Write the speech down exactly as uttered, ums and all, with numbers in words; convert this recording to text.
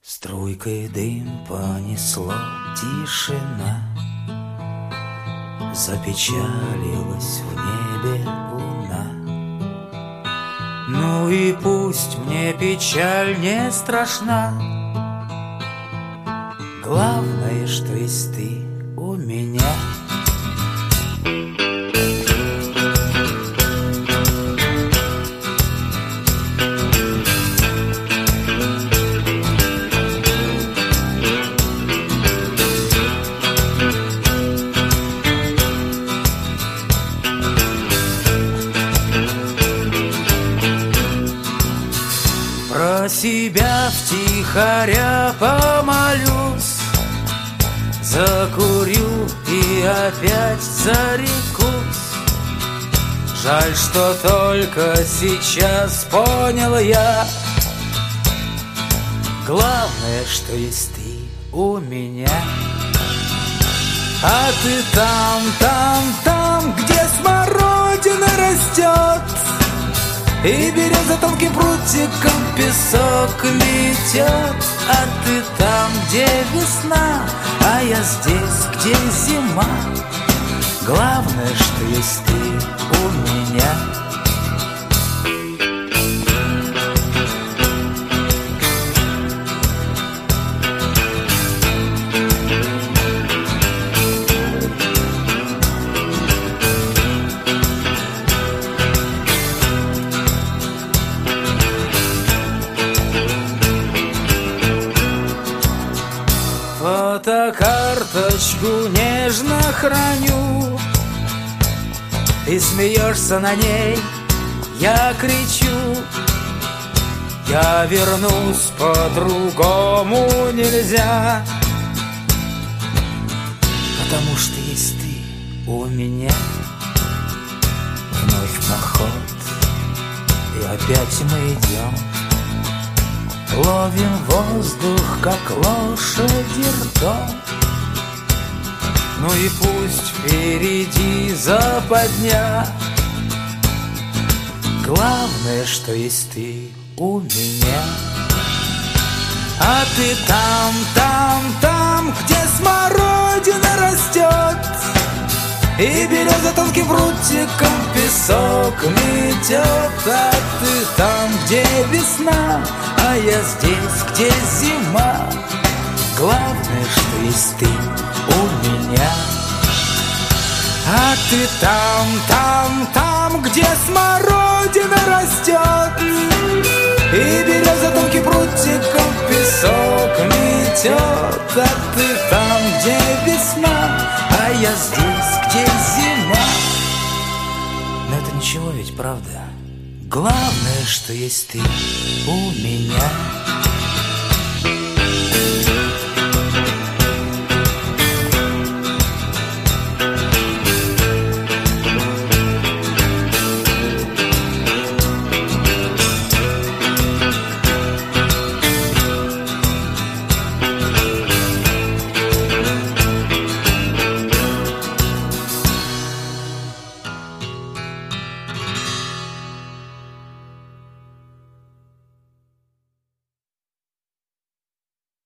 Струйкой дым понесло, тишина, запечалилась в небе луна. Ну и пусть мне печаль не страшна, главное, что есть ты у меня. Про себя втихаря помолюсь, закурю и опять зарекусь. Жаль, что только сейчас понял я, главное, что есть ты у меня. А ты там, там, там, где смородина растет, и береза тонким прутиком песок метет. А ты там, где весна, а я здесь, где зима. Главное, что есть ты у меня. Фотокарточку нежно храню, ты смеешься на ней, я кричу. Я вернусь, по-другому нельзя, потому что есть ты у меня. Вновь поход, и опять мы идем, ловим воздух, как лошади ртом. Ну и пусть впереди западня, главное, что есть ты у меня. А ты там, там, там, где смородина растет, и береза тонким прутиком песок метет. А ты там, где весна, а я здесь, где зима. Главное, что есть ты у меня. А ты там, там, там, где смородина растет, и береза тонким прутиком песок метет. А ты там, где весна, а я здесь, где зима. Но это ничего ведь, правда? Главное, что есть ты у меня.